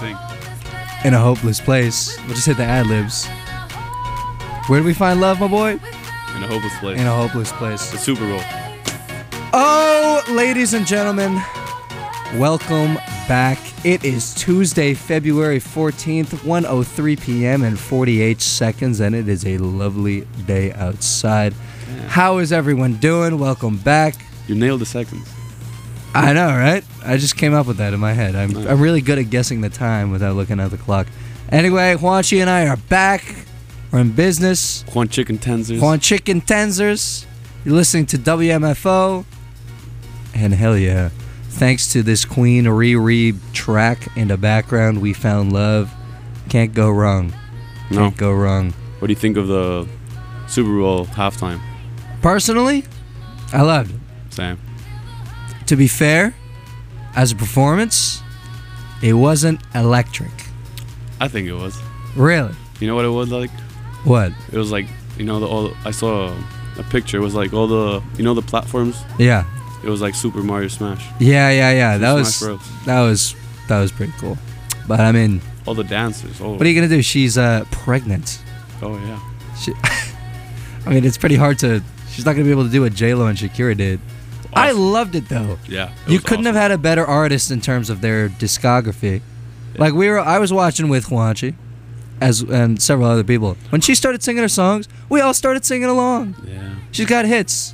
sing. In a hopeless place. We'll just hit the ad-libs. Where do we find love, my boy? In a hopeless place. In a hopeless place. The Super Bowl. Oh, ladies and gentlemen, welcome back. It is Tuesday, February 14th, 1:03 p.m. and 48 seconds, and it is a lovely day outside. Yeah. How is everyone doing? Welcome back. You nailed the seconds. I know, right? I just came up with that in my head. I'm really good at guessing the time without looking at the clock. Anyway, Juanchi and I are back. We're in business. Juan Chicken Tenzers. Juan Chicken Tenzers. You're listening to WMFO. And hell yeah. Thanks to this Queen Riri track in the background, we found love. Can't go wrong. Can't go wrong. What do you think of the Super Bowl halftime? Personally, I loved it. Same. To be fair, as a performance, it wasn't electric. I think it was. Really? You know what it was like? What? It was like, you know, I saw a picture. It was like all the, you know, the platforms. Yeah. It was like Super Mario Smash. Yeah. Smash That was pretty cool. But I mean, all the dancers. Oh. What are you gonna do? She's pregnant. Oh yeah. I mean, it's pretty hard to. She's not gonna be able to do what J-Lo and Shakira did. Awesome. I loved it though. Yeah. You couldn't have had a better artist in terms of their discography. Yeah. Like I was watching with Juanchi, and several other people. When she started singing her songs, we all started singing along. Yeah. She's got hits.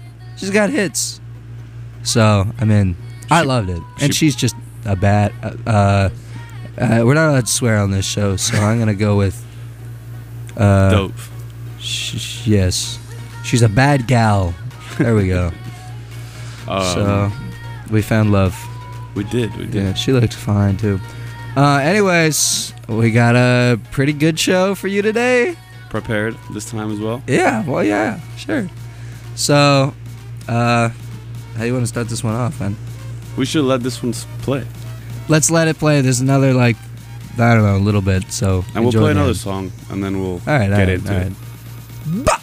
So I mean, I loved it, and she's just a bad. We're not allowed to swear on this show, so I'm gonna go with. Dope. Yes, she's a bad gal. There we go. So we found love. We did. Yeah, she looked fine too. Anyways, we got a pretty good show for you today. Prepared this time as well? Yeah, well, yeah, sure. So, how do you want to start this one off, man? We should let this one play. Let's let it play. There's another, I don't know, a little bit, so and we'll play another song, and then we'll get into it. Bah!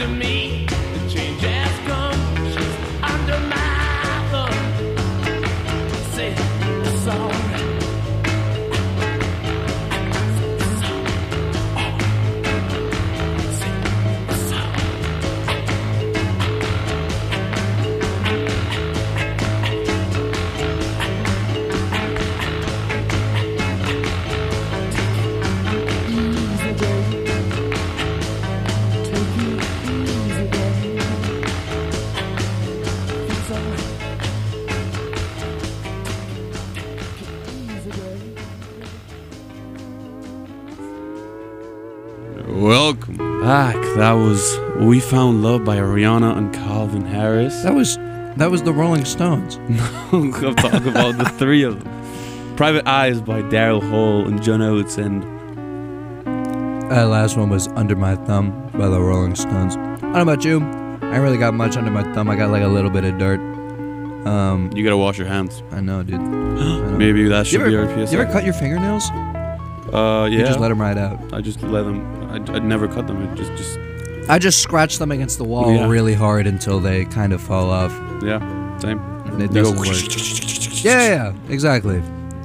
to me, the change has come. She's under my thumb. Say it's alright. Welcome back. That was "We Found Love" by Rihanna and Calvin Harris. That was the Rolling Stones. I'm talking about the three of them. "Private Eyes" by Daryl Hall and John Oates, and Last one was "Under My Thumb" by the Rolling Stones. I don't know about you. I ain't really got much under my thumb. I got like a little bit of dirt. you gotta wash your hands. I know, dude. I know. Maybe that should be our You PSA. ever cut your fingernails? Yeah. You just let them ride out. I just let them. I'd never cut them. It just I just scratch them against the wall Yeah. really hard until they kind of fall off. yeah, same. And it You go doesn't work. Yeah, exactly.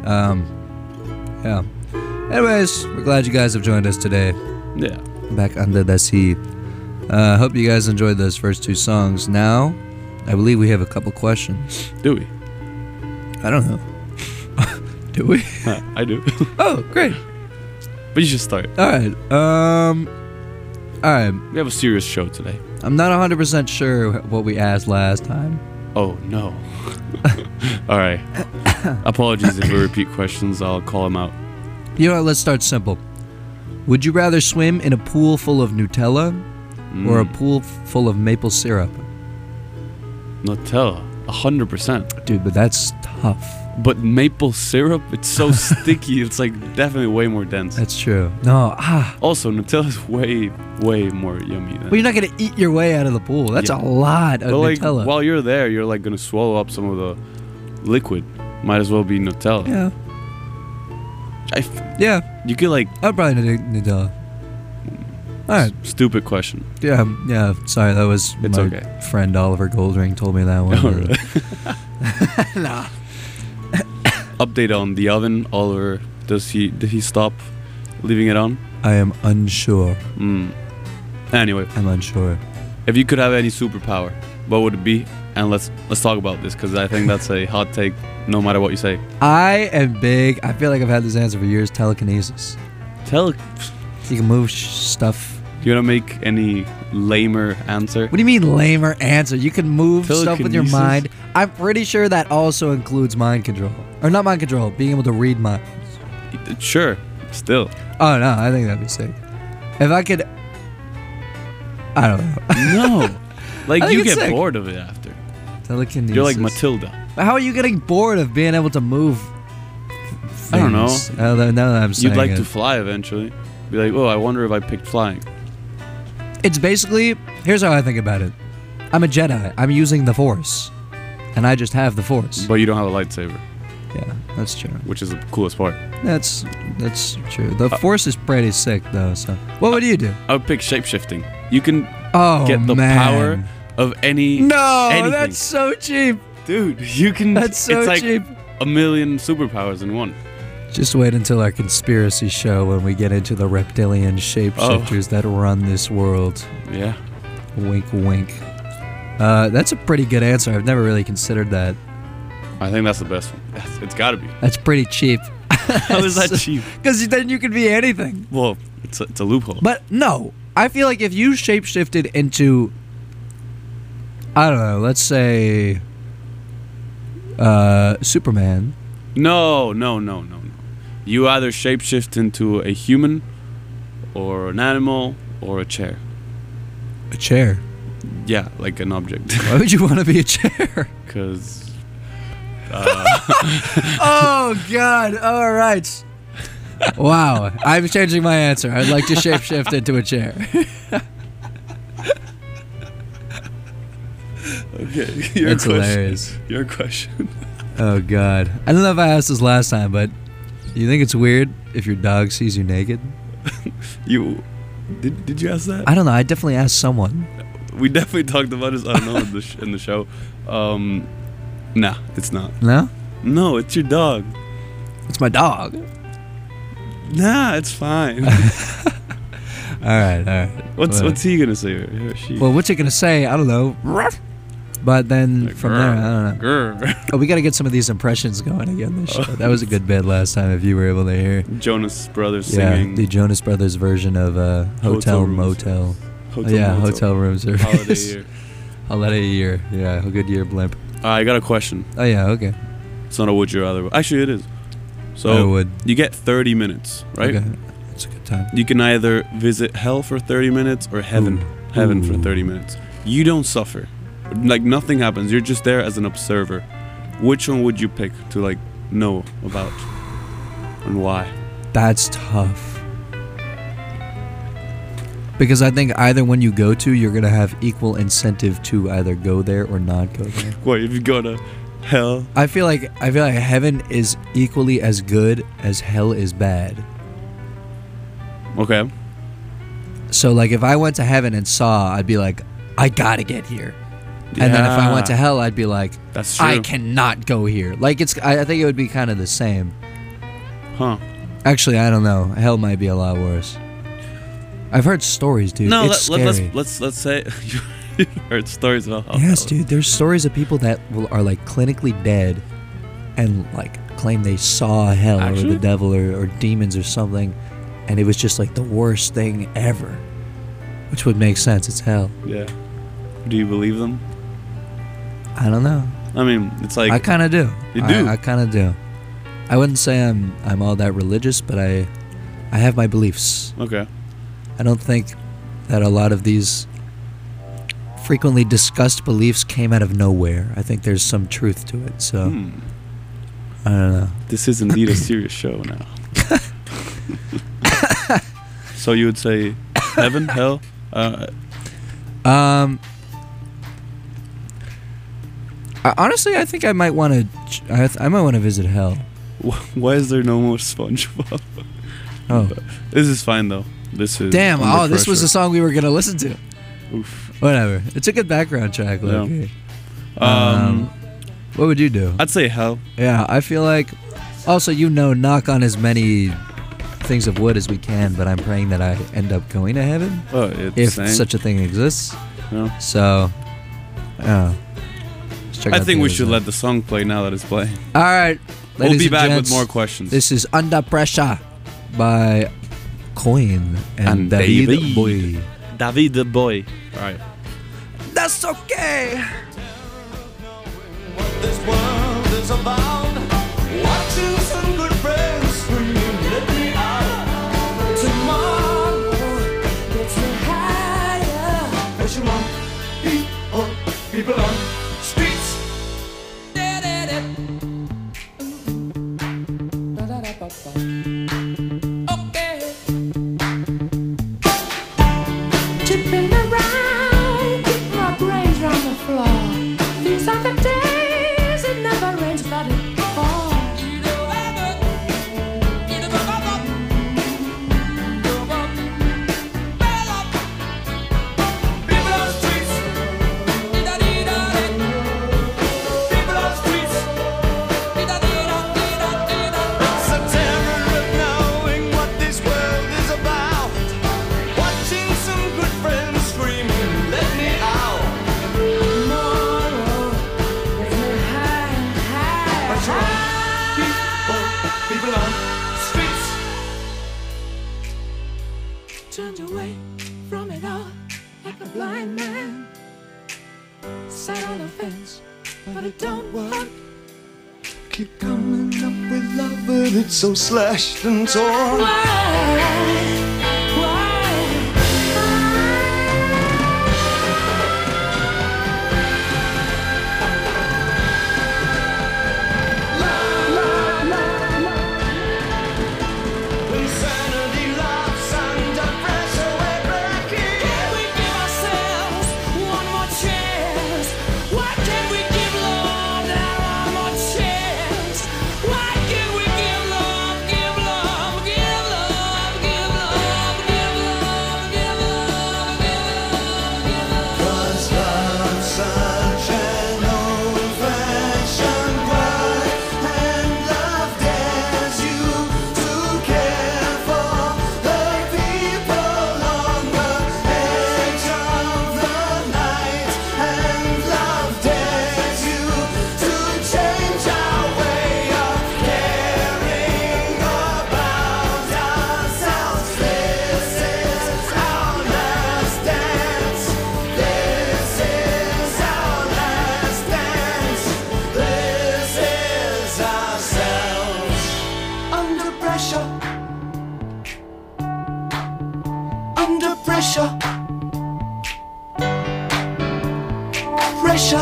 Yeah. Anyways, we're glad you guys have joined us today. Yeah. Back under the sea. Hope you guys enjoyed those first two songs. Now, I believe we have a couple questions. Do we? I don't know. Do we? I do. Oh, great. But you should start. All right. All right. We have a serious show today. I'm not 100% sure what we asked last time. Oh no. All right. Apologies if we repeat questions. I'll call them out. You know what? Let's start simple. Would you rather swim in a pool full of Nutella or a pool full of maple syrup? Nutella, 100%. Dude, but that's tough. But maple syrup, it's so sticky. It's like definitely way more dense. That's true. No, Also, Nutella is way more yummy. Than Well, you're not gonna eat your way out of the pool. That's Yeah. a lot of But like Nutella. while you're there, you're like gonna swallow up some of the liquid. Might as well be Nutella. Yeah. I, Yeah. you could like I'd probably do Nutella. All right. stupid question. Yeah. Yeah. Sorry, that was It's my okay. friend Oliver Goldring told me that one. Oh, really? Nah. Update on the oven. Oliver, did he stop leaving it on? I am unsure. Anyway, I'm unsure. if you could have any superpower, what would it be? And let's talk about this because I think that's a hot take. No matter what you say, I am big. I feel like I've had this answer for years. Telekinesis. tell. You can move stuff. You wanna make any lamer answer? What do you mean lamer answer? You can move stuff with your Telekinesis? mind. I'm pretty sure that also includes mind control. Or not mind control, being able to read minds. Sure, still. Oh no, I think that'd be sick. If I could, I don't know. No, like I think you it's get sick. bored of it after. Telekinesis. You're like Matilda. How are you getting bored of being able to move? I don't know. Things? Now that I'm saying You'd like it. to fly eventually. Be like, oh, I wonder if I picked flying. It's basically, here's how I think about it. I'm a Jedi. I'm using the Force. And I just have the Force. But you don't have a lightsaber, Yeah, that's true. which is the coolest part. That's true. The Force is pretty sick though, so. What would you do? I would pick shapeshifting. You can Oh, get the man. power of any. No, anything. that's so cheap. Dude, you can. That's so it's like cheap. a million superpowers in one. Just wait until our conspiracy show when we get into the reptilian shapeshifters that run this world. Yeah. Wink, wink. That's a pretty good answer. I've never really considered that. I think that's the best one. It's got to be. That's pretty cheap. How is that cheap? Because then you can be anything. Well, it's a loophole. But no, I feel like if you shapeshifted into, I don't know, let's say, Superman. No. You either shapeshift into a human, or an animal, or a chair. A chair. Yeah, like an object. Why would you want to be a chair? Because Oh, God. All right. Wow. I'm changing my answer. I'd like to shapeshift into a chair. okay, That's hilarious. Your question. Oh, God. I don't know if I asked this last time, but you think it's weird if your dog sees you naked? Did you ask that? I don't know. I definitely asked someone. We definitely talked about this. I don't know in the show. Nah, it's not. No? No, it's your dog. It's my dog. Nah, it's fine. All right. What's he gonna say? Or she? Well, what's it gonna say? I don't know. But then Like, from there, I don't know. Grr. Oh, we got to get some of these impressions going again this show. That was a good bit last time if you were able to hear. Jonas Brothers Yeah, singing. the Jonas Brothers version of Hotel Rooms. Motel. Hotel Yeah, Motel. hotel room service. Holiday year. Holiday year. Yeah, a good year blimp. I got a question. Oh yeah, okay. It's not a would you rather. Actually, it is. I So would. you get 30 minutes, right? Okay. It's a good time. You can either visit hell for 30 minutes or heaven for Ooh. 30 minutes. You don't suffer. Like nothing happens. You're just there as an observer. Which one would you pick to like know about and why? That's tough. Because I think either one you go to, you're gonna have equal incentive to either go there or not go there. What if you go to hell? I feel like heaven is equally as good as hell is bad. Okay. So like if I went to heaven and saw, I'd be like, I gotta get here. And then if I went to hell, I'd be like, That's true. I cannot go here. Like I think it would be kind of the same. Huh. Actually, I don't know. Hell might be a lot worse. I've heard stories, dude. No, It's scary. let's say you heard stories about how Yes, hell- dude. There's stories of people that are like clinically dead, and like claim they saw hell or Actually? the devil or demons or something, and it was just like the worst thing ever. Which would make sense. It's hell. Yeah. Do you believe them? I don't know. I mean, it's like I kind of do. You do? I kind of do. I wouldn't say I'm all that religious, but I have my beliefs. okay. I don't think that a lot of these frequently discussed beliefs came out of nowhere. I think there's some truth to it. So I don't know. This is indeed a serious show now. So you would say heaven, hell? Honestly, I think I might want to. I might want to visit hell. Why is there no more SpongeBob? Oh, This is fine though. This is damn! under Oh, this was the pressure. song we were gonna listen to. Oof. Whatever. It's a good background track. Yeah. Loki. What would you do? I'd say hell. Yeah, I feel like. Also, knock on as many things of wood as we can, but I'm praying that I end up going to heaven Oh, it's if same. such a thing exists. Yeah. So, yeah. Let's check I out think the we other should side. let the song play now that it's playing. All right. We'll ladies be and back gents, with more questions. This is Under Pressure by Coin and And David David. Boy. David the boy. All right. That's okay. What this world is about. Watching some good friends scream, let me out. Tomorrow gets me higher. Pressure on people on streets. Okay. Tipping around, keep my brains on the floor. These are the days it never rains, but it falls. People on streets. People on streets. It's a terror of knowing what this world is about. Watching some good friends screaming, let me out. Tomorrow gets me higher, Pressure on people on streets. Turned away from it all like a blind man. Sat on the fence, but it don't work. Keep coming up with love, but it's so slashed and torn. Why? Insanity loves under pressure, we're breaking. Can we give ourselves one more chance? Why can't we give love now one more chance? Why can't we give love, give love, give love, give love? pressure.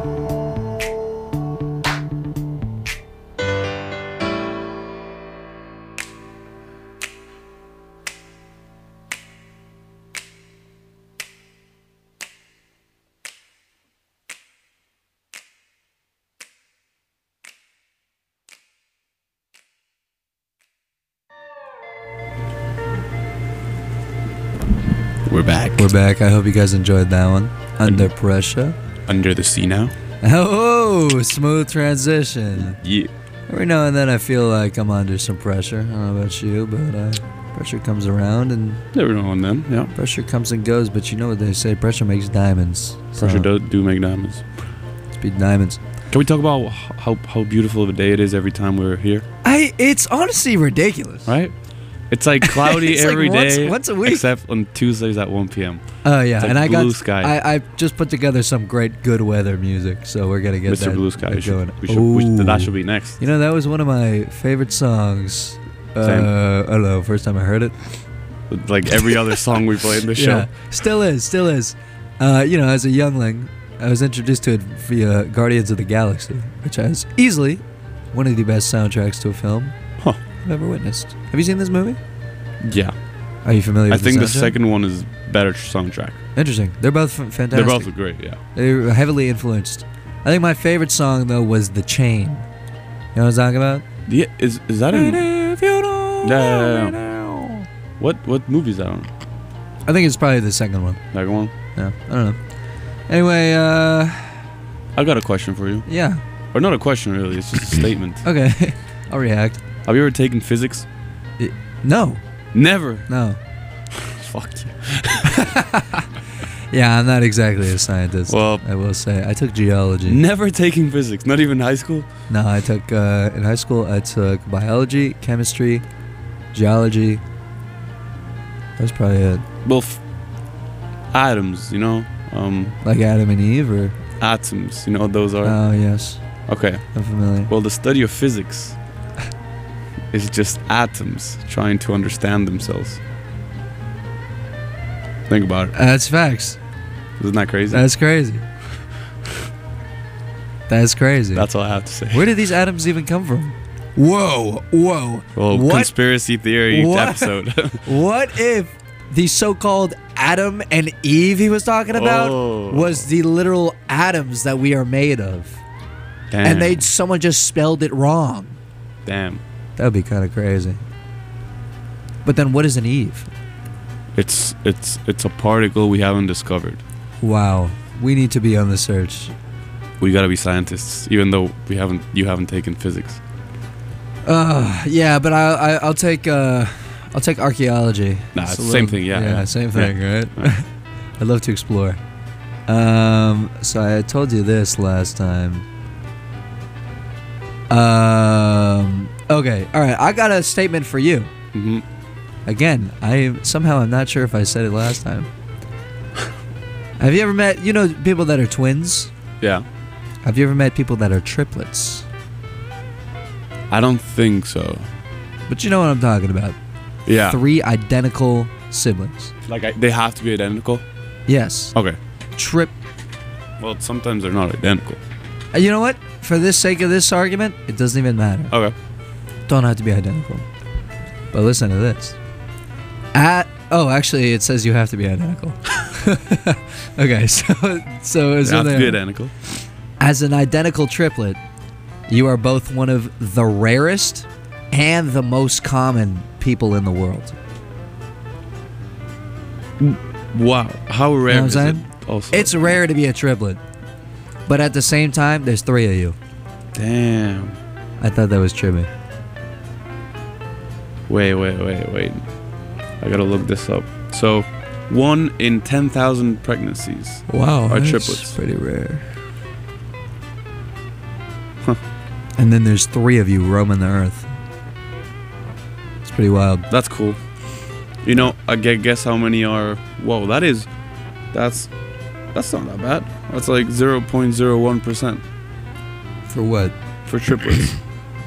We're back. We're back. I hope you guys enjoyed that one. Under Pressure. Under the sea now. Oh, smooth transition. Yeah. Every now and then I feel like I'm under some pressure. I don't know about you, but pressure comes around and Every now and then, yeah. pressure comes and goes. But you know what they say, pressure makes diamonds. Pressure do make diamonds. Speed diamonds. Can we talk about how beautiful of a day it is every time we're here? It's honestly ridiculous. Right? It's like cloudy It's like every day, once a week. except on Tuesdays at 1 p.m. Oh yeah, It's like and I got blue sky. I just put together some great good weather music, so we're gonna get Mr. that Blue Sky. going. That Ooh. should be next. You know, that was one of my favorite songs. Same. I don't know, first time I heard it. Like every other song we play in the show. Yeah, still is. You know, as a youngling, I was introduced to it via Guardians of the Galaxy, which is easily one of the best soundtracks to a film Huh. I've ever witnessed. Have you seen this movie? Yeah. Are you familiar I with think the soundtrack? second one is better soundtrack. Interesting. They're both fantastic. They're both great, yeah. They're heavily influenced. I think my favorite song, though, was The Chain. You know what I'm talking about? Yeah, is that in... If you don't Yeah. know. What movie is that on? I think it's probably the second one. That one? Yeah, I don't know. Anyway, I got a question for you. yeah. Or not a question, really. It's just a statement. Okay, I'll react. Have you ever taken physics? No, Never. no. Fuck you. Yeah, I'm not exactly a scientist. Well- I will say. I took geology. Never taking physics. Not even high school? No, I took, in high school, I took biology, chemistry, geology. That's probably it. Well, atoms, you know? Like Adam and Eve, or? Atoms, you know what those are? Oh, yes. Okay. I'm familiar. Well, the study of physics is just atoms trying to understand themselves. Think about it. That's facts. Isn't that crazy? That's crazy. That's crazy. That's all I have to say. Where did these atoms even come from? Whoa. Well, What? conspiracy theory What? episode. What if the so-called Adam and Eve he was talking about Oh. was the literal atoms that we are made of, Damn. and someone just spelled it wrong? Damn. That would be kind of crazy. But then, what is an Eve? It's a particle we haven't discovered. Wow, we need to be on the search. We gotta be scientists, even though you haven't taken physics. Yeah, but I'll take archaeology. Nah, It's it's a the same little- thing, yeah. Same thing, right? Yeah. I'd love to explore. So I told you this last time. Okay, all right. I got a statement for you. hmm Again, I'm not sure if I said it last time. Have you ever met, people that are twins? Yeah. Have you ever met people that are triplets? I don't think so. But you know what I'm talking about. Yeah. 3 identical siblings. Like they have to be identical. Yes. Okay. Trip. Well, sometimes they're not identical. You know what? For the sake of this argument, it doesn't even matter. Okay. Don't have to be identical. But listen to this. Actually, it says you have to be identical. Okay, so They have to be identical. as an identical triplet, you are both one of the rarest and the most common people in the world. Wow. How rare You know what is I'm it? saying? Also. It's rare to be a triplet. But at the same time, there's 3 of you. Damn. I thought that was trippy. Wait. I gotta look this up. So, 1 in 10,000 pregnancies. Wow, Are that's triplets. pretty rare. Huh. And then there's 3 of you roaming the earth. It's pretty wild. That's cool. You know, I guess how many are... Whoa, that's not that bad. That's like 0.01% For what? for triplets.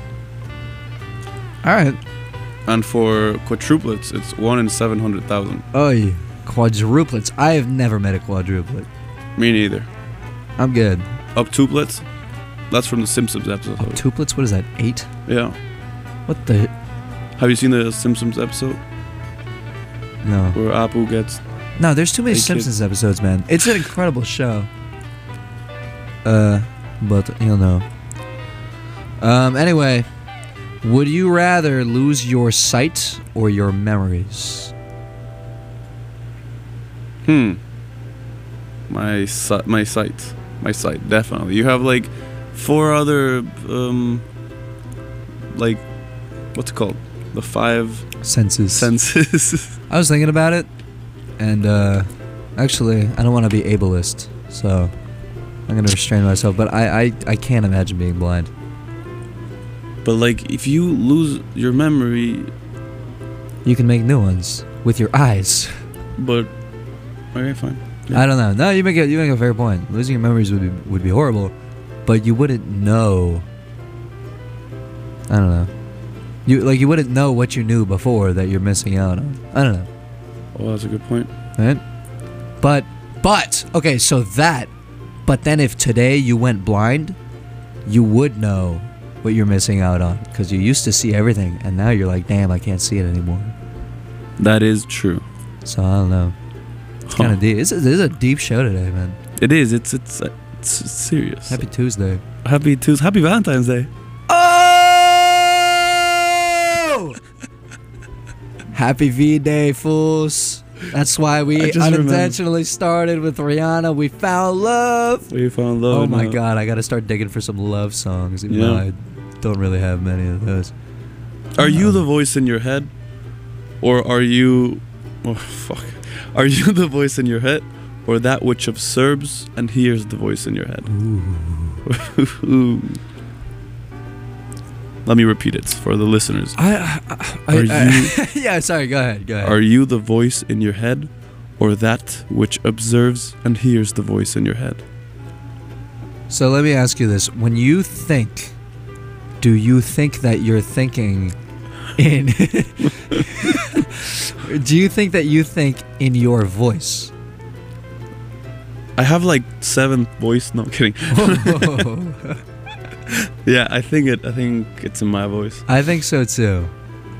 All right. And for quadruplets, it's 1 in 700,000. Oh, quadruplets. I have never met a quadruplet. Me neither. I'm good. Octuplets. That's from the Simpsons episode. Octuplets? What is that? 8? Yeah. What the? Have you seen the Simpsons episode No. where Apu gets? No, there's too many Hey, kid. Simpsons episodes, man. It's an incredible show. But you'll know. Anyway, would you rather lose your sight or your memories? My sight, definitely. You have like 4 other like, what's it called? The 5 Senses. senses. I was thinking about it, and actually, I don't want to be ableist, so I'm gonna restrain myself. But I can't imagine being blind. But like, if you lose your memory, You can make new ones with your eyes. but okay, fine. Yeah. I don't know. No, you make a fair point. Losing your memories would be horrible, but you wouldn't know. I don't know. You wouldn't know what you knew before that you're missing out on. I don't know. Oh, that's a good point. Right? But okay, so that. But then if today you went blind, you would know what you're missing out on because you used to see everything, and now you're like, damn, I can't see it anymore. That is true. So I don't know. It's kind of deep. This is a deep show today, man. It is. It's serious. Happy Tuesday. Happy Tuesday. Happy Valentine's Day. Oh! Happy V-Day, fools. That's why I we just unintentionally started with Rihanna. We found love. We found love. Oh in my a- god, I gotta start digging for some love songs, even Yeah. though I don't really have many of those. Are you the voice in your head, or are you? Oh fuck. Are you the voice in your head, or that which observes and hears the voice in your head? Ooh. Let me repeat it for the listeners. Yeah, sorry, go ahead. Are you the voice in your head, or that which observes and hears the voice in your head? So let me ask you this. When you think, do you think that you're thinking in... do you think that you think in your voice? I have like 7 voice. No, I'm kidding. Yeah, I think it's in my voice. I think so too.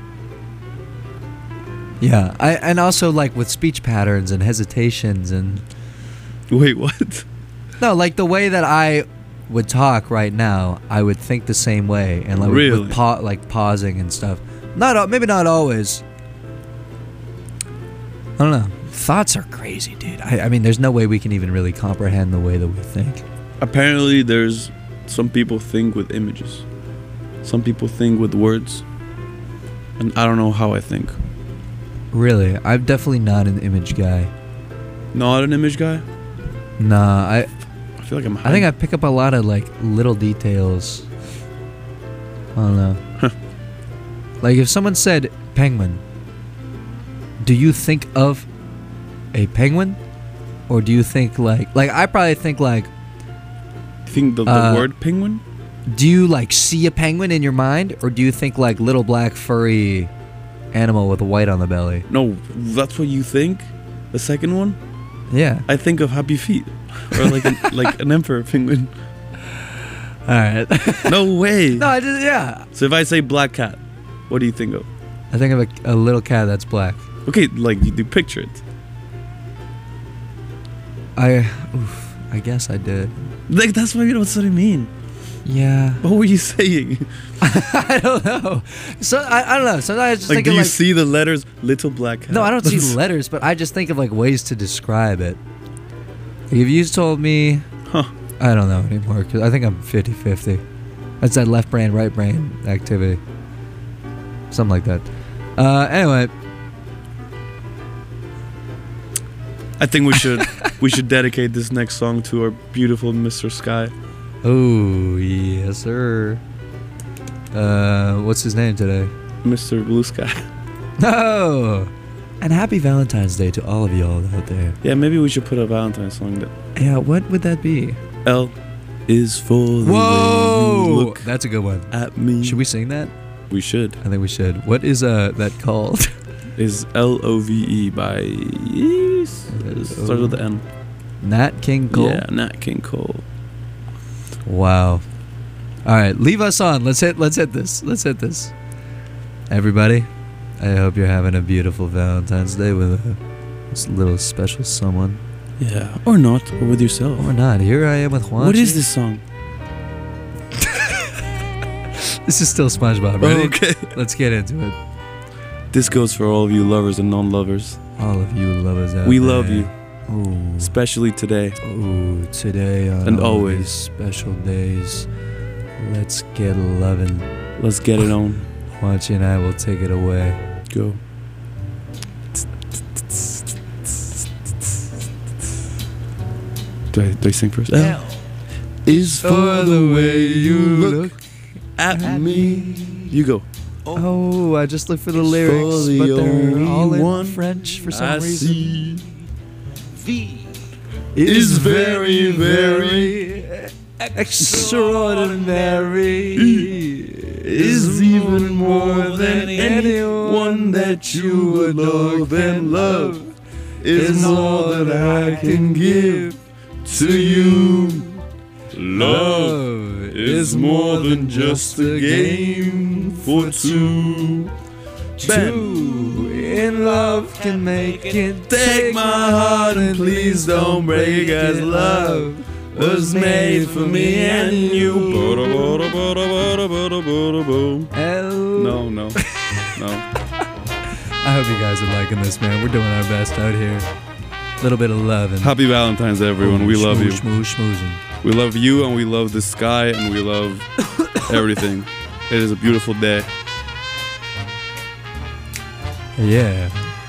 Yeah, and also like with speech patterns and hesitations and... Wait, what? No, like the way that I would talk right now, I would think the same way, and like Really? with pausing and stuff. Maybe not always. I don't know. Thoughts are crazy, dude. I mean, there's no way we can even really comprehend the way that we think. Apparently, there's some people think with images. Some people think with words. And I don't know how I think. Really, I'm definitely not an image guy. Not an image guy? Nah, I feel like I'm I think I pick up a lot of like little details. I don't know. Like if someone said penguin, do you think of a penguin, or do you think like I probably think like, think the word penguin? do you like see a penguin in your mind, or do you think like little black furry animal with a white on the belly? No, that's what you think? The second one? Yeah. I think of Happy Feet. Or like an emperor penguin. All right. No way. No, I just yeah. So if I say black cat, what do you think of? I think of a little cat that's black. Okay, like you do picture it. I guess I did. Like that's what I mean. Yeah. What were you saying? I don't know. So I don't know. Sometimes I just Like think do of you like see the letters little black cat? no, I don't see letters, but I just think of like ways to describe it. Like, if you told me, Huh. I don't know anymore because I think I'm 50-50. That's that left brain, right brain activity. Something like that. Anyway, I think we should dedicate this next song to our beautiful Mr. Sky. oh yes sir. What's his name today? Mr. Blue Sky. No. And happy Valentine's Day to all of y'all out there. Yeah, maybe we should put a Valentine's song that Yeah, what would that be? L is for the way you look That's a good one. at me. Should we sing that? We should. I think we should. What is that called? Is LOVE by starts with the N. Nat King Cole. Yeah, Nat King Cole. Wow. All right, leave us on. Let's hit this. Let's hit this. Everybody, I hope you're having a beautiful Valentine's Day with this little special someone. Yeah, or not, or with yourself. Or not. Here I am with Juan. What is this song? This is still SpongeBob, right? Okay. Let's get into it. This goes for all of you lovers and non-lovers. All of you lovers out We there. love you, Ooh. especially today. Ooh, today on And all always. these special days, let's get lovin'. Let's get it on. Juanchi and I will take it away. Go. Do I sing first? L is for the way you look at me. You go. Oh, I just looked for the For lyrics, the but they're only all in one French for some I reason. see V is very, very extraordinary. is even more than anyone that you would love and love is all that I can give to you. Love is more than just a game for two. Two in love can make it. Take my heart and please don't break, as love was made for me and you. No, no, no. I hope you guys are liking this, man. We're doing our best out here. A little bit of love and Happy Valentine's, everyone. We love you. Schmoozing. We love you, and we love the sky, and we love everything. It is a beautiful day. Yeah.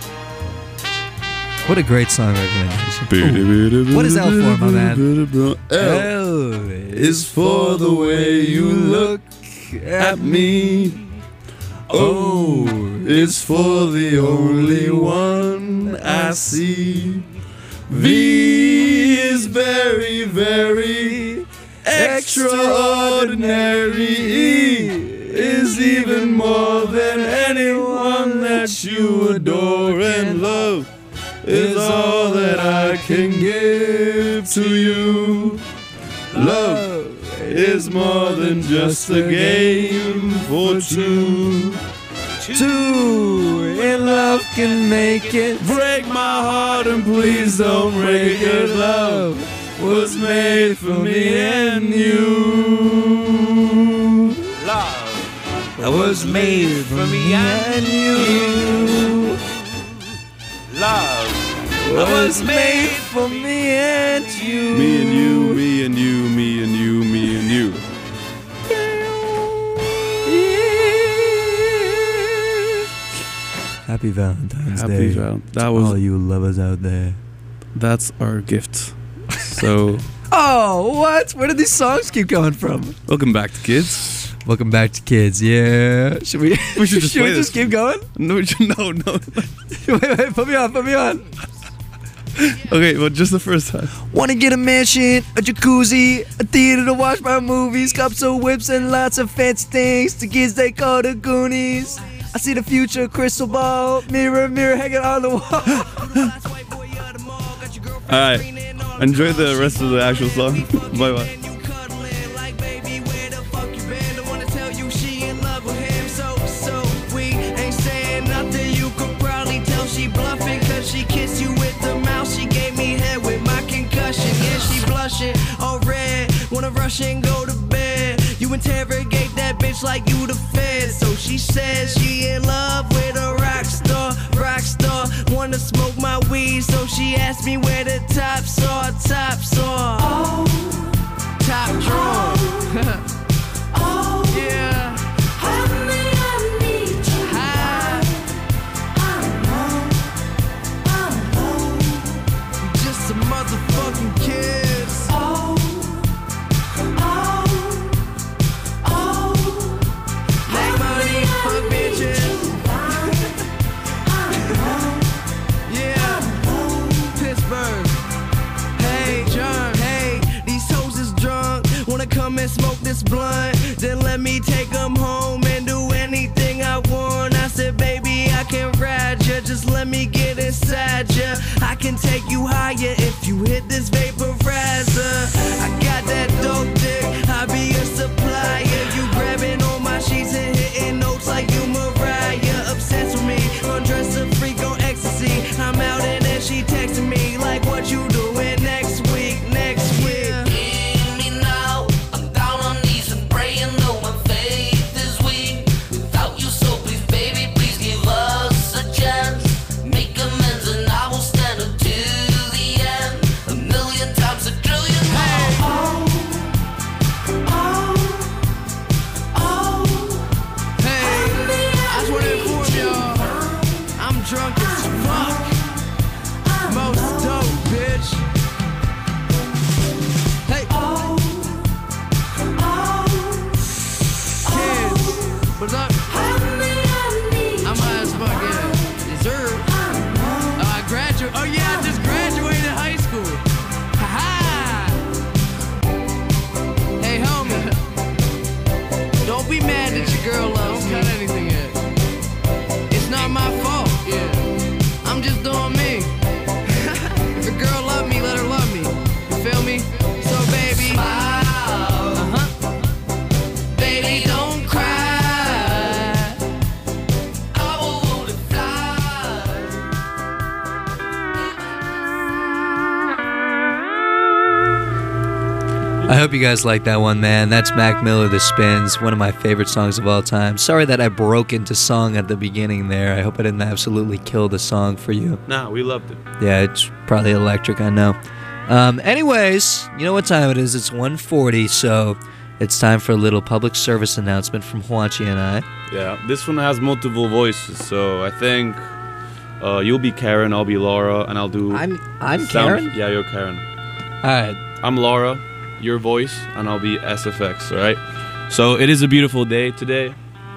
What a great song recommendation. Ooh. What is L for, my man? L is for the way you look at me. O is for the only one I see. V is very, very extraordinary. E is even more than anyone that you adore and love is all that I can give to you. Love is more than just a game for two. Two in love can make it. Break my heart and please don't break it. Love was made for me and you. Love was made for me and you. Love was made for me and you. Me and you, me and you, me and you, me and you. Happy Valentine's Happy Day. That all was you lovers out there. that's our gift. So Oh, what? Where did these songs keep going from? welcome back to kids. Welcome back to kids. Yeah. Should we? We should just play this. keep going? No, no. wait, put me on. Okay, well, just the first time. Wanna get a mansion, a jacuzzi, a theater to watch my movies, cups of whips and lots of fancy things. The kids they call the Goonies. I see the future, crystal ball, mirror hanging on the wall. Alright, enjoy the rest of the actual song. Bye bye. She kissed you with the mouth, she gave me head with my concussion. Yeah, she blushing, all red, wanna rush and go to bed. You interrogate that bitch like you the fed. So she says she in love with a rock star, wanna smoke my weed. So she asked me where the tops are. Oh, Top drawer. oh, Yeah. honey, I need you. High. I'm alone. Just some motherfucking kids. Oh, Make money, fuck bitches. Yeah. Pittsburgh. Hey, John. Hey, these hoes is drunk. Wanna come and smoke this blunt? Then let me take them home and do anything I want. I said, baby, I can ride ya. Just let me get inside ya. I can take you higher if you hit this vaporizer. I got that dope dick, I be a supplier. You grabbing on my sheets and hitting notes like you Mariah. Obsessed with me, undress a freak on ecstasy. I'm out and then she texting me like, what you doing next week, next week. Hear me now, I'm down on knees and praying, though my faith is weak. Without you, so please, baby, please give us a chance. Make amends and I will stand up to the end. A million times, a trillion times. Hey, I just want to inform y'all, I'm drunk as fuck. Most dope, bitch. Hey, kids, what's up? I'm high as fuck, yeah. Dessert. I graduated. Oh yeah, I just graduated high school. Ha Hey, homie. Don't be mad that your girl loves me. Don't cut anything yet. It's not my fault. Yeah. I'm just doing me. If a girl love me, let her love me. You feel me? So baby, baby, don't cry. I will only fly. I hope you guys like that one, man. That's Mac Miller, The Spins, one of my favorite songs of all time. Sorry that I broke into song at the beginning there. I hope I didn't absolutely kill the song for you. Nah, we loved it. Yeah, it's probably electric, I know. Anyways, you know what time it is. It's 1:40, so it's time for a little public service announcement from Juanchi and I. Yeah, this one has multiple voices, so I think you'll be Karen, I'll be Laura, and I'll do. I'm sound- Karen? Yeah, you're Karen. All right. I'm Laura, your voice, and I'll be SFX. All right. So it is a beautiful day today,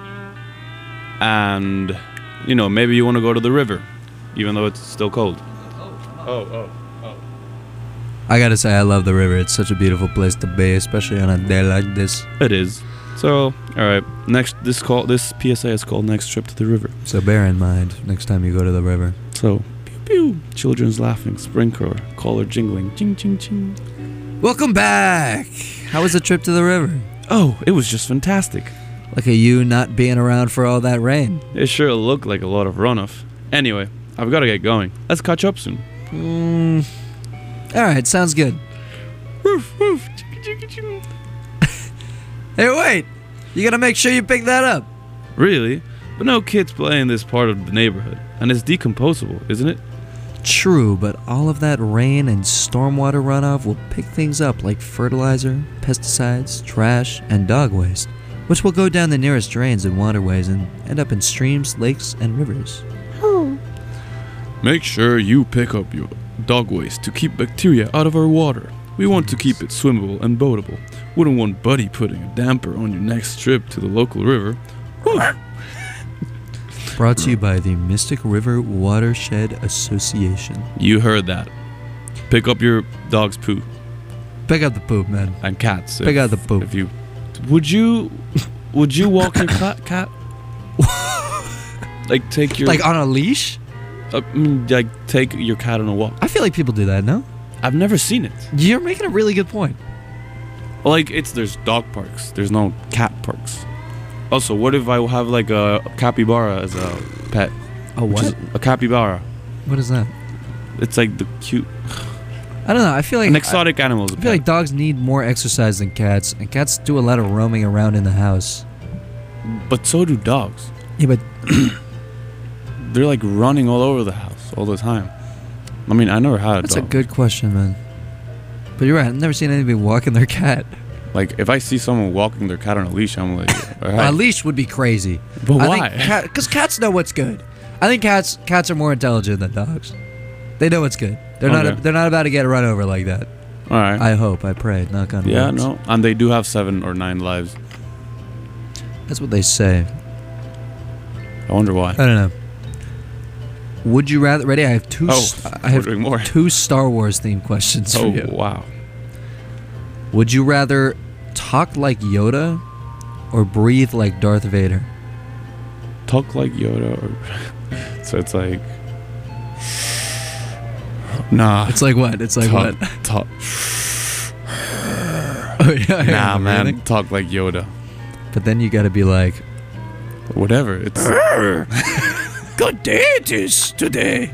and you know maybe you want to go to the river, even though it's still cold. Oh. I gotta say, I love the river. It's such a beautiful place to be, especially on a day like this. It is. So all right. This PSA is called "Next Trip to the River." So bear in mind, next time you go to the river. So pew pew, children's laughing, sprinkler, caller jingling, ching ching ching. Welcome back! How was the trip to the river? Oh, it was just fantastic. Look at you not being around for all that rain. It sure looked like a lot of runoff. Anyway, I've got to get going. Let's catch up soon. Alright, sounds good. Woof woof. Chicka, chicka, ching. Hey, wait! You gotta make sure you pick that up. Really? But no kids play in this part of the neighborhood, and it's decomposable, isn't it? True, but all of that rain and stormwater runoff will pick things up like fertilizer, pesticides, trash, and dog waste, which will go down the nearest drains and waterways and end up in streams, lakes, and rivers. Make sure you pick up your dog waste to keep bacteria out of our water. We want to keep it swimmable and boatable. Wouldn't want Buddy putting a damper on your next trip to the local river. Whew. Brought to you by the Mystic River Watershed Association. You heard that. Pick up your dog's poo Pick up the poop, man. and cats. Pick out the poop. If you would you walk your cat? Like take your Like on a leash? like take your cat on a walk. I feel like people do that, no? I've never seen it. You're making a really good point. Like there's dog parks. There's no cat parks. Also, what if I have like a capybara as a pet? A Which what? is a capybara. What is that? It's like the cute, I don't know. I feel like an exotic animal. Is a I feel pet. like dogs need more exercise than cats, and cats do a lot of roaming around in the house. But so do dogs. Yeah, but They're like running all over the house all the time. I mean, I never had a that's dog. a good question, man. But you're right. I've never seen anybody walking their cat. Like if I see someone walking their cat on a leash, I'm like, all right. A leash would be crazy. But I why? Because cats know what's good. I think cats are more intelligent than dogs. They know what's good. They're Okay. not. They're not about to get run over like that. All right. I hope. I pray. Knock on Yeah, wood. no. And they do have 7 or 9 lives. That's what they say. I wonder why. I don't know. Would you rather? Ready? I have two. Oh, I have we're doing more. 2 Star Wars themed questions for Oh, you. wow. Would you rather talk like Yoda or breathe like Darth Vader? Talk like Yoda. Or so it's like, Nah. It's like what? It's like talk, what? talk. Oh, yeah, I Nah, heard the man. breathing. Talk like Yoda. But then you gotta be like, Whatever. It's good day it is today.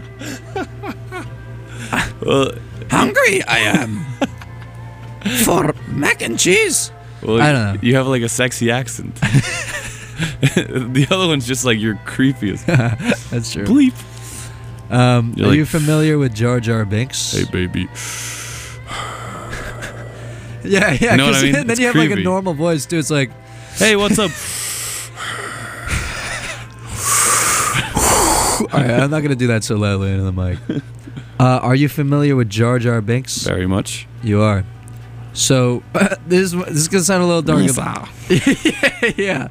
well, Hungry I am. For mac and cheese. well, I don't know. You have like a sexy accent. The other one's just like you're creepy as That's true. bleep. Are You're like, you familiar with Jar Jar Binks? Hey, baby. Yeah, yeah. You know what 'cause I mean? then It's you have like a creepy. normal voice too. It's like, Hey, what's up? all right, I'm not gonna do that so loudly into the mic. Are you familiar with Jar Jar Binks? Very much. You are. So this is gonna sound a little dark. Yeah.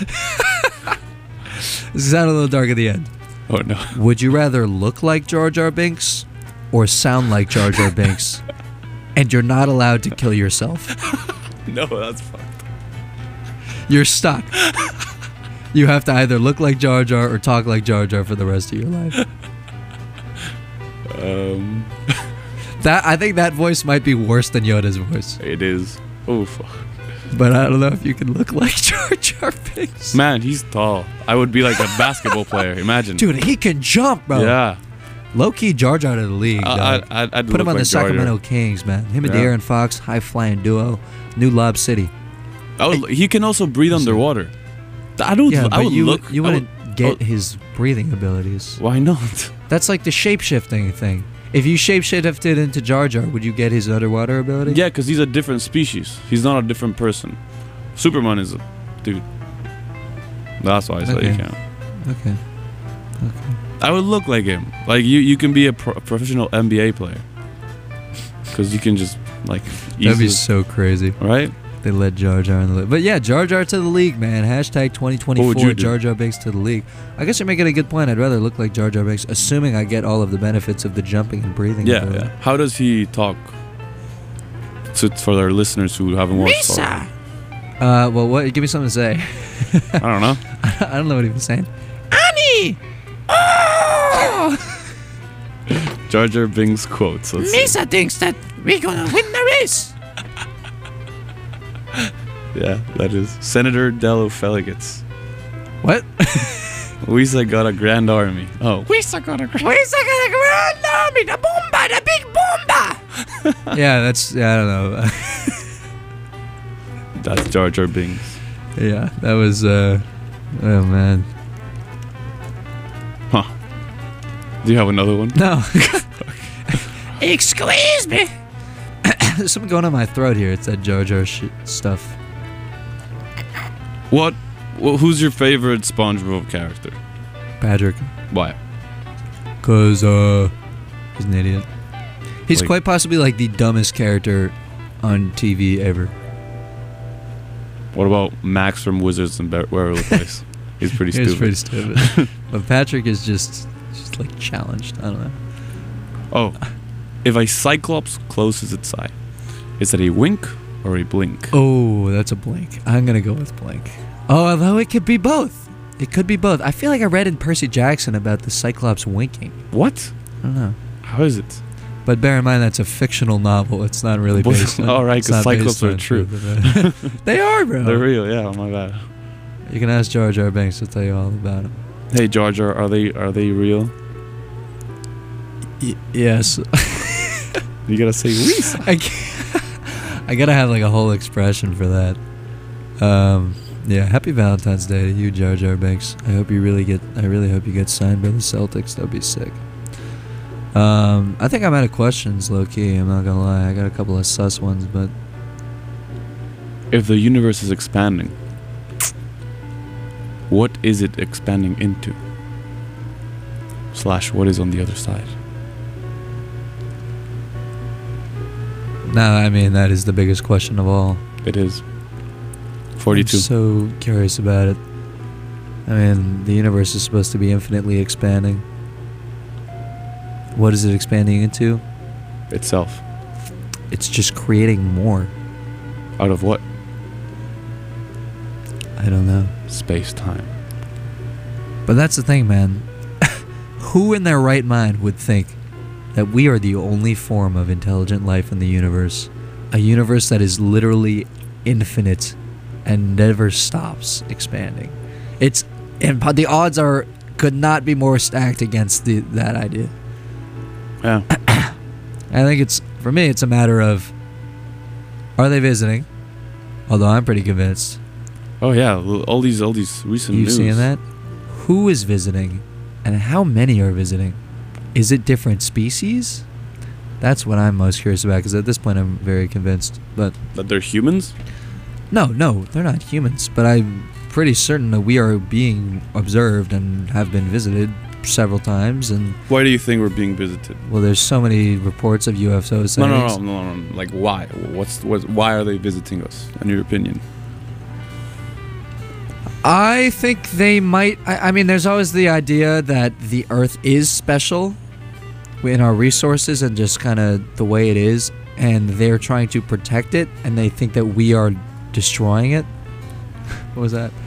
This is sound a little dark at the end. Oh no. Would you rather look like Jar Jar Binks or sound like Jar Jar Binks? And you're not allowed to kill yourself. No, that's fucked. You're stuck. You have to either look like Jar Jar or talk like Jar Jar for the rest of your life. That I think that voice might be worse than Yoda's voice. It is. Oh fuck. But I don't know if you can look like Jar Jar Binks. Man, he's tall. I would be like a basketball player. Imagine. Dude, he can jump, bro. Yeah. Low-key Jar Jar to the league, dog. I'd Put look him on like the Jar Jar. Sacramento Kings, man. Him and Yeah. De'Aaron Fox, high-flying duo. New Lob City. He can also breathe underwater. I don't. Yeah, I but would you look. you I would- wouldn't get his breathing abilities. Why not? That's like the shape-shifting thing. If you shape-shifted into Jar Jar, would you get his underwater ability? Yeah, because he's a different species. He's not a different person. Superman is a dude. That's why I say Okay. you can't. Okay. I would look like him. Like you can be a professional NBA player. Because you can just like That'd be easily, so crazy. right? They let Jar Jar in the league. But yeah, Jar Jar to the league, man. Hashtag What would 2024 you do? Jar Jar Binks to the league. I guess you're making a good point. I'd rather look like Jar Jar Binks, assuming I get all of the benefits of the jumping and breathing. Yeah, ability. yeah. How does he talk? For our listeners who haven't watched. Star Wars. Well, what? Give me something to say. I don't know. I don't know what he was saying. Annie! Oh! Jar Jar Binks quotes. Let's see. Misa thinks that we're gonna win the race. Yeah, that is Senator Dello Feligits. What? Wisa got a grand army. Oh, Wisa got a grand army, the bomba, the big bomba. Yeah, that's, I don't know. that's Jar Jar Binks. Yeah, that was, oh man. Huh. Do you have another one? No. Excuse me. There's something going on in my throat here. It's that Jar Jar stuff. What? Who's your favorite SpongeBob character? Patrick. Why? Cause he's an idiot. He's Like- quite possibly like the dumbest character on TV ever. What about Max from Wizards and Waverly Place? He's pretty He's stupid. pretty stupid. But Patrick is just like challenged. I don't know. Oh, if a Cyclops closes its eye, is it a wink or a blink? Oh, that's a blink. I'm gonna go with blink. Oh, although it could be both. It could be both. I feel like I read in Percy Jackson about the Cyclops winking. What? I don't know. How is it? But bear in mind that's a fictional novel. It's not really Well, based on. all right, it's 'cause not Cyclops based are on true. truth. They are, bro. They're real. Yeah. Oh my bad. You can ask Jar Jar Binks to tell you all about them. Hey Jar Jar, are they real? Yes. You gotta say Wisa. I gotta have like a whole expression for that. Yeah. Happy Valentine's Day to you, Jar Jar Binks. I really hope you get signed by the Celtics. That'd be sick. I think I'm out of questions, low key. I'm not gonna lie. I got a couple of sus ones, but If the universe is expanding, what is it expanding into? / what is on the other side? no, I mean that is the biggest question of all. It is 42. I'm so curious about it. I mean, the universe is supposed to be infinitely expanding. What is it expanding into? Itself. It's just creating more. Out of what? I don't know. Space time. But that's the thing, man. Who in their right mind would think that we are the only form of intelligent life in the universe. A universe that is literally infinite and never stops expanding. The odds could not be more stacked against that idea. Yeah. I think for me, it's a matter of, are they visiting? Although I'm pretty convinced. Oh yeah, all these recent You've news. seen that? Who is visiting? And how many are visiting? Is it different species? That's what I'm most curious about, because at this point I'm very convinced. But That they're humans? no, they're not humans. But I'm pretty certain that we are being observed and have been visited several times. And Why do you think we're being visited? well, there's so many reports of UFO sightings. No. Like why? Why are they visiting us? In your opinion? I think they might. I mean, there's always the idea that the Earth is special in our resources and just kind of the way it is, and they're trying to protect it, and they think that we are destroying it. What was that?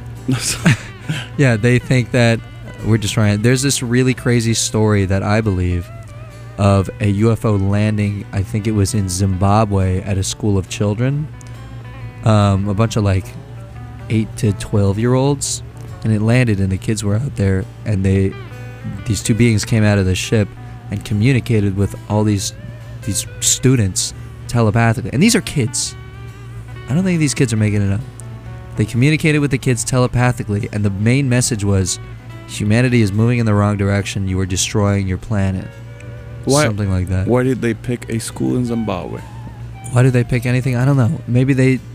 Yeah, they think that we're destroying it. There's this really crazy story that I believe of a UFO landing. I think it was in Zimbabwe at a school of children. A bunch of like 8 to 12-year-olds, and it landed, and the kids were out there, and these two beings came out of the ship and communicated with all these students telepathically. And these are kids. I don't think these kids are making it up. They communicated with the kids telepathically, and the main message was, humanity is moving in the wrong direction. You are destroying your planet. Something like that. Why did they pick a school in Zimbabwe? Why did they pick anything? I don't know. Maybe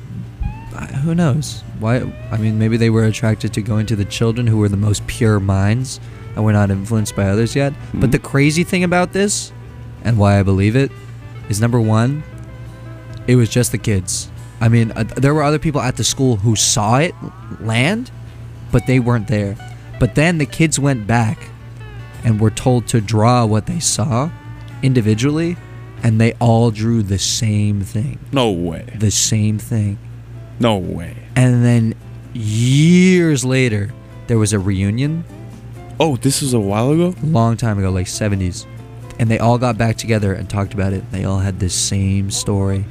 who knows? Why? I mean, maybe they were attracted to going to the children who were the most pure minds and were not influenced by others yet. But the crazy thing about this, and why I believe it, is number one, it was just the kids. I mean, there were other people at the school who saw it land, but they weren't there. But then the kids went back and were told to draw what they saw individually, and they all drew the same thing. No way. The same thing. No way. And then years later, there was a reunion. Oh, this was a while ago? A long time ago, like 70s. And they all got back together and talked about it. They all had the same story.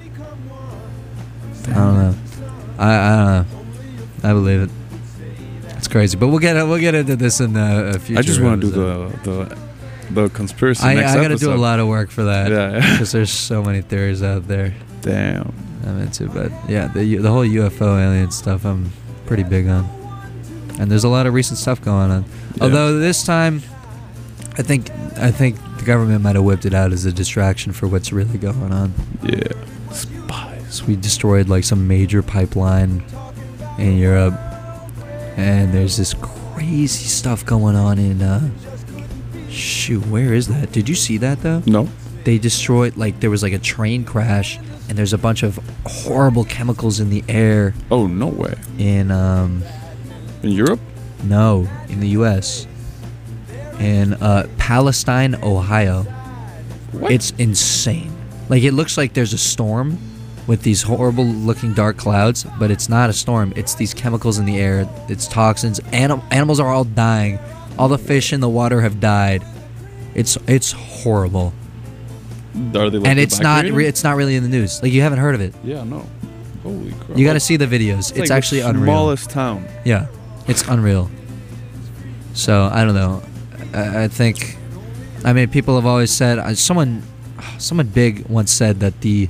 I don't know. I don't know. I believe it. It's crazy. But we'll get into this in a future. I just want to do episode. the conspircy I next got to episode. do a lot of work for that. Yeah. Because there's so many theories out there. Damn. I'm into, but yeah, the whole UFO alien stuff I'm pretty big on, and there's a lot of recent stuff going on. Yeah. Although this time, I think the government might have whipped it out as a distraction for what's really going on. Yeah. Spies. We destroyed like some major pipeline in Europe, and there's this crazy stuff going on in shoot, where is that? Did you see that though? No. They destroyed, like, there was like a train crash, and there's a bunch of horrible chemicals in the air Oh, no way. in In Europe? no, in the US, in Palestine, Ohio. What? It's insane. Like, it looks like there's a storm with these horrible looking dark clouds, but it's not a storm. It's these chemicals in the air. It's toxins. Animals are all dying. All the fish in the water have died. It's horrible. Are they like And the it's not bacteria? it's not really in the news. Like, you haven't heard of it. Yeah, no. Holy crap. You got to see the videos. It's like actually the unreal. smallest town. Yeah, it's unreal. So I don't know. I think, I mean, people have always said. Someone big once said that the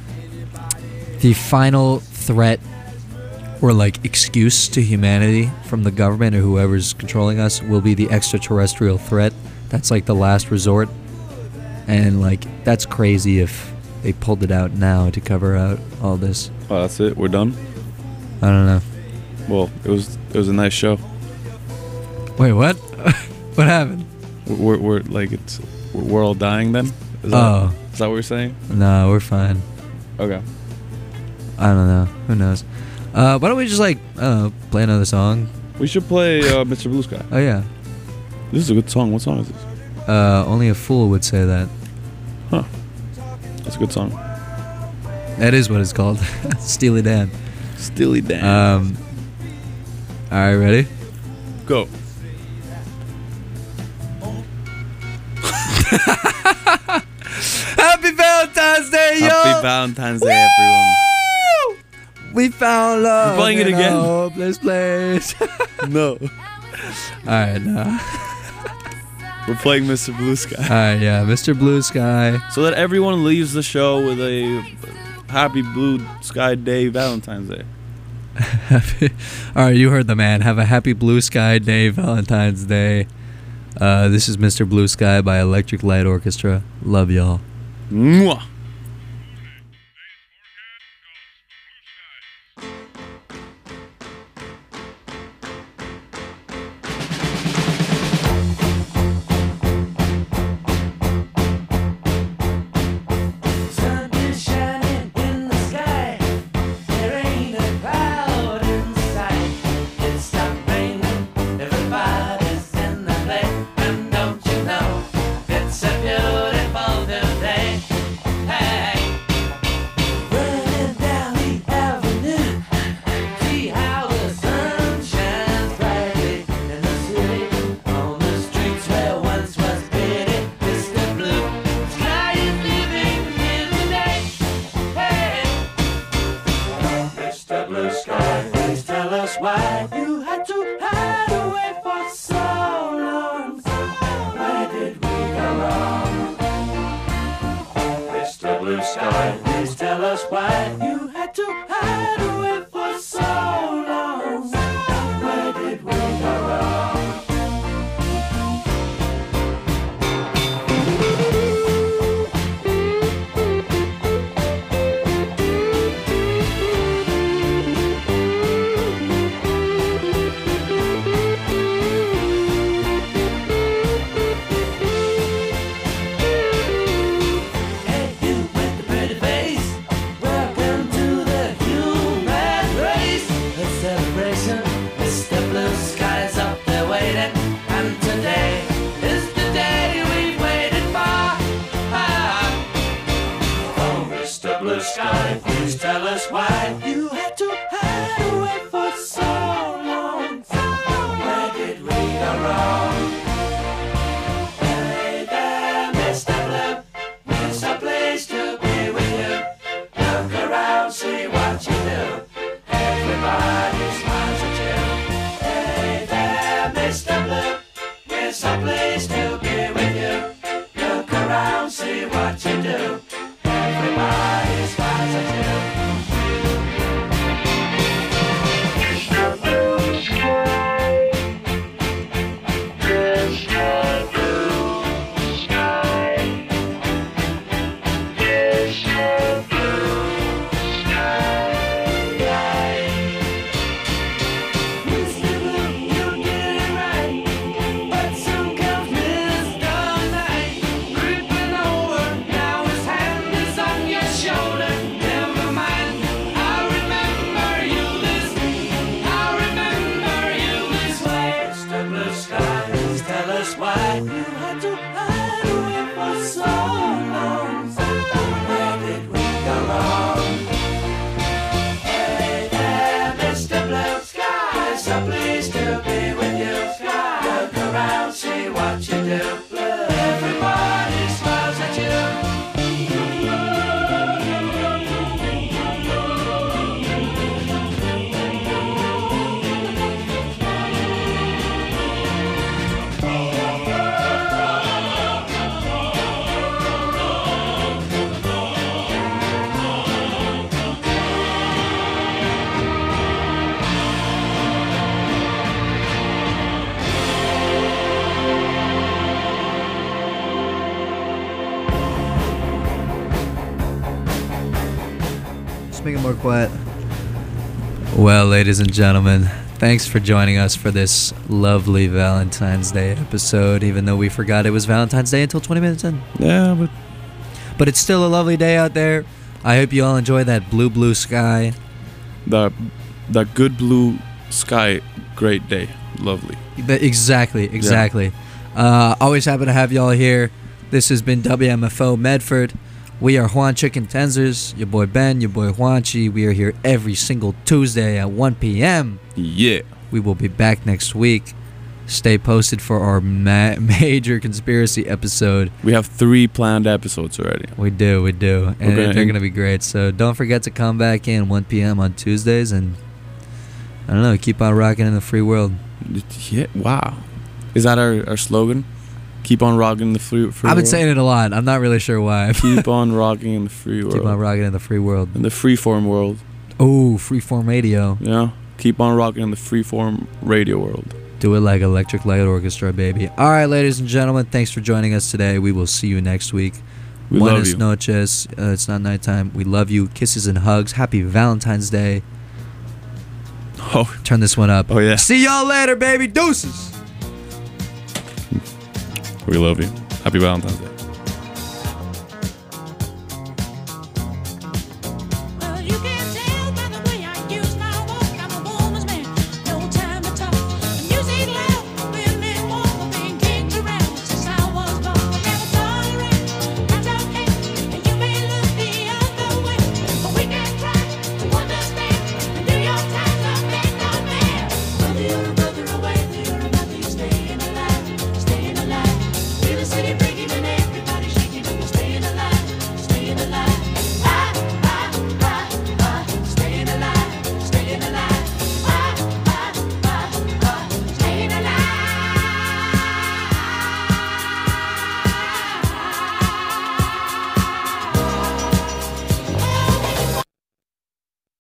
final threat or like excuse to humanity from the government or whoever's controlling us will be the extraterrestrial threat. That's like the last resort. And like, that's crazy if they pulled it out now to cover out all this. Oh, that's it. We're done. I don't know. Well, it was a nice show. Wait, what? What happened? We're like we're all dying then. Is Oh. that what you're saying? No, we're fine. Okay. I don't know. Who knows? Why don't we just like, play another song? We should play Mr. Blue Sky. Oh yeah. This is a good song. What song is this? Only a fool would say that. Huh. That's a good song. That is what it's called. Steely Dan. Steely Dan. All right, ready? Go. Valentine's Day, everyone. We found love. We're playing it in a again? hopeless place. No, Alright, no. we're playing Mr. Blue Sky. Alright, yeah, Mr. Blue Sky. So that everyone leaves the show with a happy Blue Sky Day, Valentine's Day. Alright, you heard the man. Have a happy Blue Sky Day, Valentine's Day. This is Mr. Blue Sky by Electric Light Orchestra. Love y'all. Mwah. Sun is shining in the sky. There ain't a cloud in sight. It stopped raining. Everybody's in the play. And don't you know it's a beautiful new day? Hey, running down the avenue. See how the sun shines brightly in the city. On the streets where once was pity. Mr. Blue Sky is living here today. Hey, Mr. Blue Sky, please tell us why you had to hide away for so long. Where did we go wrong? Mr. Blue Sky, please tell us why you had to hide away for so long. Where did we go wrong? Hey, you with the pretty face, welcome to the human race. A celebration, Mr. Blue Sky's up there waiting, and today is the day we've waited for. Oh, Mr. Blue Sky, please tell us why you had to hide away for so long. Where did we go wrong? Hey there, Mr. Blue, it's a place to be with you. Look around, see what you do. Everybody smiles at you. Hey there, Mr. Blue, it's a place to be with you. Look around, see what you do. Everybody smiles at you. Mr. Blue, you did it right, but some comes Mr. Night, creeping over. Now his hand is on your shoulder. Never mind, I remember you this way. Mr. Blue Sky, please tell us why you had to hide away for so long. Where did we go wrong? Hey there, Mr. Blue Sky, so pleased to be with you. Look around, see what you do. Everybody smiles at you. Let's make it more quiet. Well, ladies and gentlemen, thanks for joining us for this lovely Valentine's Day episode, even though we forgot it was Valentine's Day until 20 minutes in. Yeah, But it's still a lovely day out there. I hope you all enjoy that blue sky. but that good blue sky, great day, lovely. Exactly. Always happy to have y'all here. This has been WMFO Medford. We are Juan Chicken Tenzers, your boy Ben, your boy Juanchi. We are here every single Tuesday at 1 p.m. Yeah. We will be back next week. Stay posted for our major conspiracy episode. We have 3 planned episodes already. We do. And Okay. they're going to be great. So don't forget to come back in 1 p.m. on Tuesdays. And I don't know, keep on rocking in the free world. Yeah, wow. Is that our slogan? Keep on rocking in the free I've been world? saying it a lot. I'm not really sure why. Keep on rocking in the free world. Keep on rocking in the free world. In the freeform world. Oh, freeform radio. Yeah. Keep on rocking in the freeform radio world. Do it like Electric Light Orchestra, baby. All right, ladies and gentlemen, thanks for joining us today. We will see you next week. We love Buenas you. noches. It's not nighttime. We love you. Kisses and hugs. Happy Valentine's Day. Oh, Turn this one up. oh yeah. See y'all later, baby. Deuces. We love you. Happy Valentine's Day.